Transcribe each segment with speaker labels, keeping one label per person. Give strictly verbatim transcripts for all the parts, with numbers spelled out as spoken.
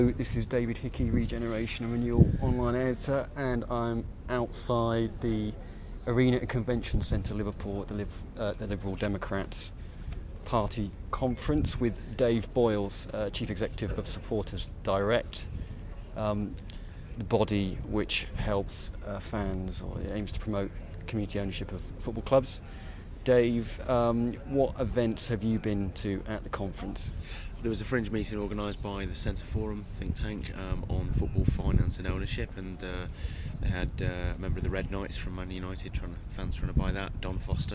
Speaker 1: This is David Hickey, Regeneration and Renewal online editor, and I'm outside the Arena and Convention Centre, Liverpool, at the, Liv- uh, the Liberal Democrats Party conference with Dave Boyles, uh, Chief Executive of Supporters Direct, um, the body which helps uh, fans or aims to promote community ownership of football clubs. Dave, um, what events have you been to at the conference?
Speaker 2: There was a fringe meeting organised by the Centre Forum think tank um, on football finance and ownership, and uh, they had uh, a member of the Red Knights from Man United, trying to, fans trying to buy that, Don Foster,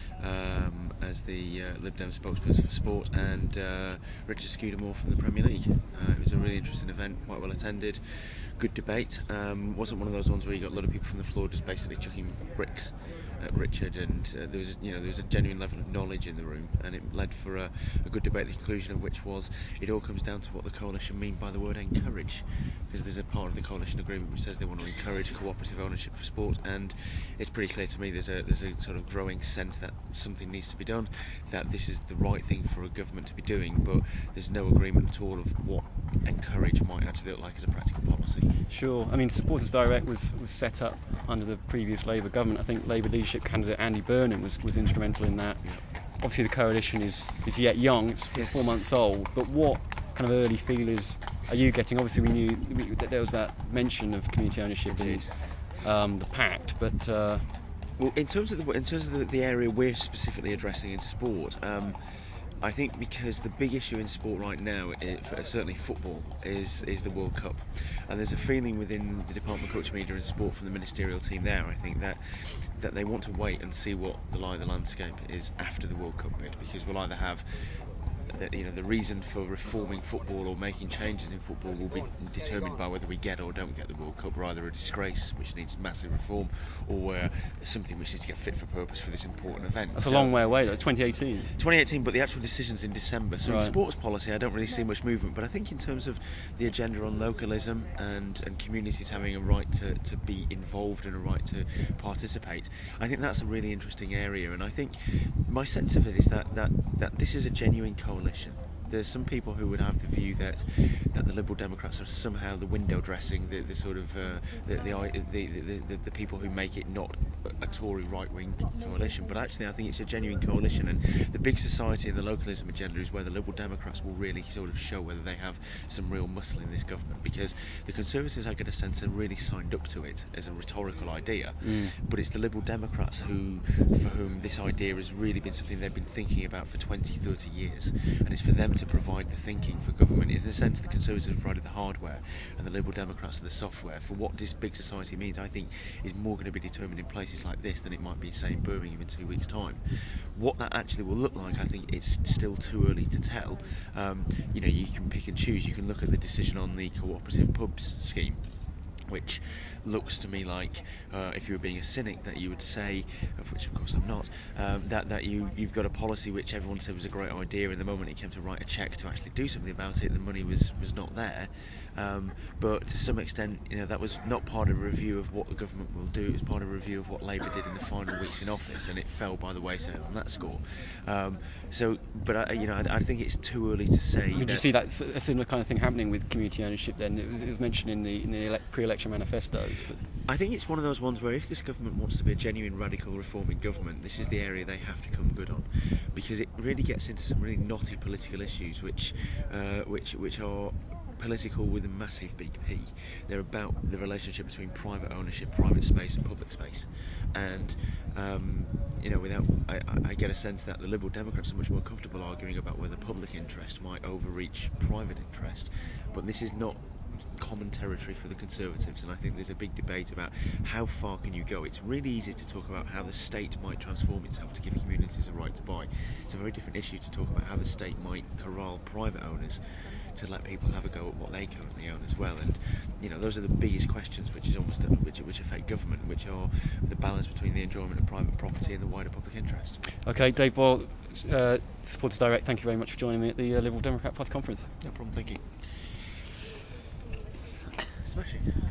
Speaker 2: um, as the uh, Lib Dem spokesperson for sport, and uh, Richard Scudamore from the Premier League. Uh, it was a really interesting event, quite well attended, good debate. Um, wasn't one of those ones where you got a lot of people from the floor just basically chucking bricks at Richard, and uh, there was, you know, there was a genuine level of knowledge in the room, and it led for a, a good debate. The conclusion of which was, it all comes down to what the coalition mean by the word encourage, because there's a part of the coalition agreement which says they want to encourage cooperative ownership of sport, and it's pretty clear to me there's a there's a sort of growing sense that something needs to be done, that this is the right thing for a government to be doing, but there's no agreement at all of what encourage might actually look like as a practical policy.
Speaker 1: Sure. I mean, Supporters Direct was, was set up under the previous Labour government. I think Labour leadership candidate Andy Burnham was, was instrumental in that.
Speaker 2: Yeah.
Speaker 1: Obviously the coalition is, is yet young, it's
Speaker 2: Yes.
Speaker 1: four months old, but what kind of early feelers are you getting? Obviously we knew we, that there was that mention of community ownership in um, the pact, but uh,
Speaker 2: well, in terms of the in terms of the, the area we're specifically addressing in sport, um, I think because the big issue in sport right now, it, for, certainly football, is is the World Cup, and there's a feeling within the Department of Culture, Media and Sport from the ministerial team there, I think, that that they want to wait and see what the lie of the landscape is after the World Cup bid, because we'll either have that, you know, the reason for reforming football or making changes in football will be determined by whether we get or don't get the World Cup. We're either a disgrace, which needs massive reform, or we're something which needs to get fit for purpose for this important event.
Speaker 1: that's
Speaker 2: so,
Speaker 1: a long way away though, twenty eighteen.
Speaker 2: twenty eighteen, but the actual decision's in December. So
Speaker 1: Right.
Speaker 2: in sports policy, I don't really see much movement. But I think in terms of the agenda on localism and, and communities having a right to, to be involved and a right to participate, I think that's a really interesting area. And I think my sense of it is that, that, that this is a genuine coalition. There's some people who would have the view that that the Liberal Democrats are somehow the window dressing, the, the sort of uh, the, the, the, the, the the people who make it not a Tory right-wing coalition. But actually, I think it's a genuine coalition, and the big society and the localism agenda is where the Liberal Democrats will really sort of show whether they have some real muscle in this government. Because the Conservatives, I get a sense, are really signed up to it as a rhetorical idea, mm. but it's the Liberal Democrats who, for whom this idea has really been something they've been thinking about for twenty, thirty years, and it's for them to provide the thinking for government. In a sense, the Conservatives have provided the hardware and the Liberal Democrats are the software. For what this big society means, I think, is more going to be determined in places like this than it might be, say, in Birmingham in two weeks' time. What that actually will look like, I think it's still too early to tell. Um, you know, you can pick and choose. You can look at the decision on the cooperative pubs scheme, which looks to me like, uh, if you were being a cynic, that you would say, of which of course I'm not, um, that, that you, you've got a policy which everyone said was a great idea, and the moment it came to write a cheque to actually do something about it, the money was, was not there. Um, but to some extent, you know, that was not part of a review of what the government will do. It was part of a review of what Labour did in the final weeks in office, and it fell by the wayside on that score. Um, so, but I, you know, I, I think it's too early to say.
Speaker 1: Did you see that a similar kind of thing happening with community ownership? Then it was, it was mentioned in the in the ele- pre-election manifestos. But
Speaker 2: I think it's one of those ones where if this government wants to be a genuine radical reforming government, this is the area they have to come good on, because it really gets into some really knotty political issues, which, uh, which, which are political with a massive big P. They're about the relationship between private ownership, private space and public space. And um, you know, without I, I get a sense that the Liberal Democrats are much more comfortable arguing about whether public interest might overreach private interest, but this is not common territory for the Conservatives, and I think there's a big debate about how far can you go. It's really easy to talk about how the state might transform itself to give communities a right to buy. It's a very different issue to talk about how the state might corral private owners to let people have a go at what they currently own as well. And you know, those are the biggest questions which is almost which, which affect government, which are the balance between the enjoyment of private property and the wider public interest.
Speaker 1: Okay, Dave Boyle, uh, Supporters Direct, thank you very much for joining me at the uh, Liberal Democrat Party conference.
Speaker 2: No problem, thank you. Smashing.